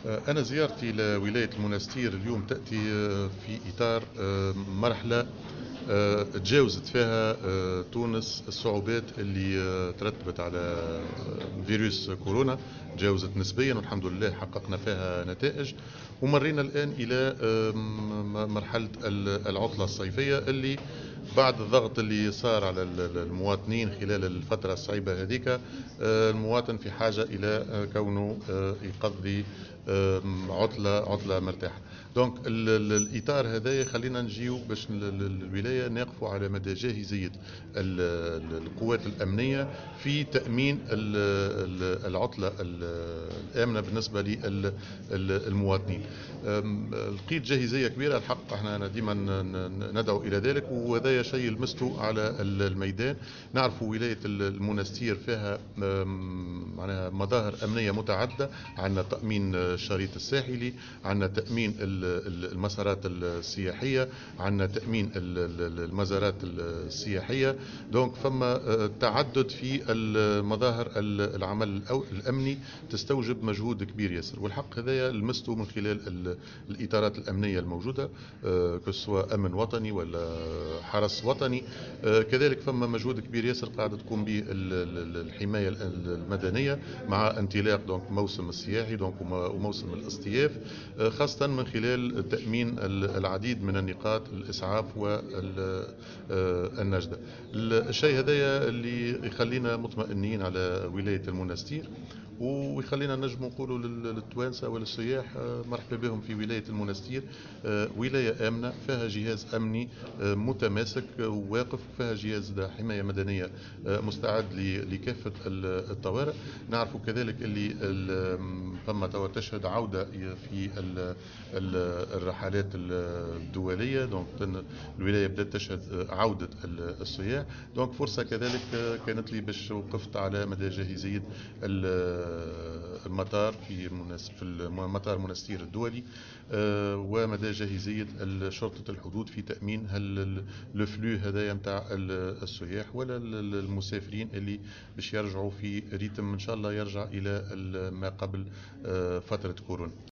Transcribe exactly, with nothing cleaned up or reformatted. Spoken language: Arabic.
أنا زيارتي لولاية المنستير اليوم تأتي في إطار مرحلة تجاوزت فيها تونس الصعوبات اللي ترتبت على فيروس كورونا. تجاوزت نسبيا والحمد لله حققنا فيها نتائج، ومرينا الآن إلى مرحلة العطلة الصيفية اللي بعد الضغط اللي صار على المواطنين خلال الفترة الصعيبة هذيك، المواطن في حاجة إلى كونه يقضي عطلة عطلة مرتاحة. دونك الإطار هذا خلينا نجيو باش الولاية نقفوا على مدى جاهزية القوات الأمنية في تأمين العطلة الآمنة بالنسبة للمواطنين. لقيت جاهزية كبيرة، الحق احنا ديما ندعو إلى ذلك، وهذا شيء لمسته على الميدان. نعرف ولاية المنستير فيها معناها مظاهر أمنية متعددة، عندنا تأمين الشريط الساحلي، عندنا تأمين المسارات السياحية، عندنا تأمين المزارات السياحية. دونك فما تعدد في المظاهر العمل الأمني تستوجب مجهود كبير ياسر، والحق هذا لمسته من خلال الإطارات الأمنية الموجودة، كسوا أمن وطني ولا حرس وطني. كذلك فما مجهود كبير ياسر قاعدة تقوم به الحماية المدنية مع انطلاق دونك موسم السياحي دونك وموسم الاصطياف، خاصة من خلال تأمين العديد من النقاط الإسعاف والنجدة. الشيء هذا اللي يخلينا مطمئنين على ولاية المنستير، ويخلينا نجم نقولوا للتوانسة وللسياح مرحبا بهم في ولاية المنستير. ولاية آمنة فيها جهاز أمني متماسك وواقف، فيها جهاز حماية مدنية مستعد لكافة الطوارئ. نعرف كذلك اللي فما تشهد عودة في الرحلات الدولية، دونك الولاية بدأت تشهد عودة السياح. دونك فرصة كذلك كانت لي باش وقفت على مدى جاهزية المطار في في المطار منستير الدولي، ومدى جاهزية شرطة الحدود في تأمين هل الفلو هذايا نتاع السياح ولا المسافرين اللي باش يرجعوا في ريتم ان شاء الله يرجع الى ما قبل فترة كورونا.